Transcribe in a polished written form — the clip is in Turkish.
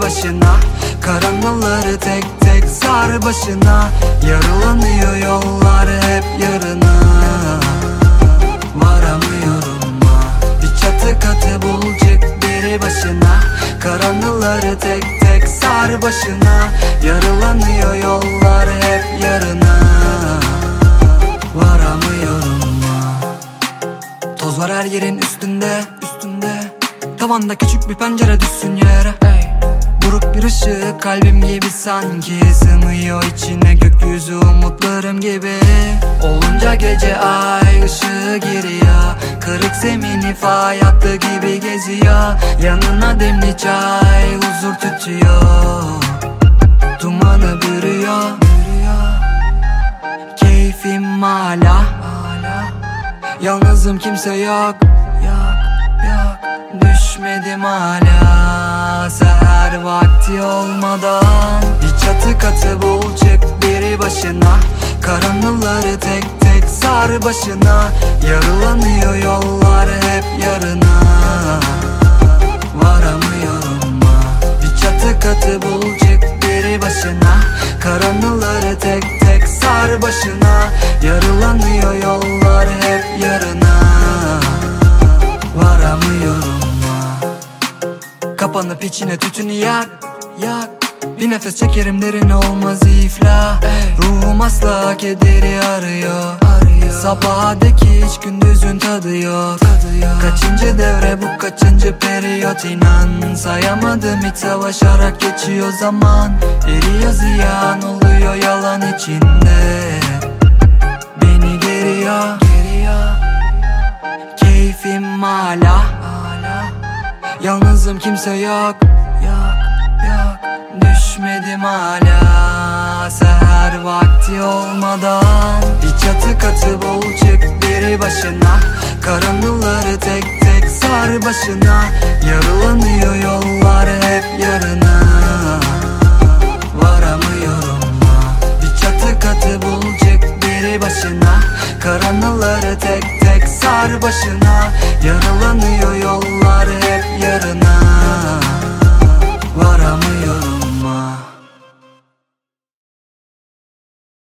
başına. Karanlıkları tek tek sar başına. Yaralanıyor yollar hep yarına. Varamıyorum bir çatı katı bulacak biri başına. Karanlıkları tek tek sar başına. Yaralanıyor yollar hep yarına. Varamıyorum. Toz var her yerin üstünde. Tavanda küçük bir pencere düşsün yere. Buruk bir ışık kalbim gibi sanki. Sığmıyor içine gökyüzü umutlarım gibi. Olunca gece ay ışığı giriyor. Kırık zemini fay hattı gibi geziyor. Yanına demli çay huzur tutuyor. Dumanı bürüyor. Keyfim hala. Yalnızım kimse yok. Düşmedim hala. Seher vakti olmadan bir çatı katı bulacak biri başına. Karanlıkları tek tek sar başına. Yaralanıyor yollar hep yarına. Varamıyorum bir çatı katı bulacak biri başına. Karanlıkları tek tek sar başına. Yaralanıyor yollar hep yarına. Varamıyorum. Kapanıp içine tütünü yak. Bir nefes çekerim derin olmaz iflah. Ruhum asla kederi arıyor. Sabaha dek hiç gündüzün tadı yok. Kaçıncı devre bu kaçıncı periyot inan. Sayamadım hiç savaşarak geçiyor zaman. Eriyor ziyan oluyor yalan içinde. Beni geriyor. Keyfim hala. Yalnızım kimse yok. Düşmedim hala. Seher vakti olmadan bir çatı katı bulacak biri başına. Karanlıkları tek tek sar başına. Yaralanıyor yollar hep yarına. Varamıyorum bir çatı katı bulacak biri başına. Karanlıkları tek tek sar başına. Yaralanıyor yollar hep yarına. Varamıyorum.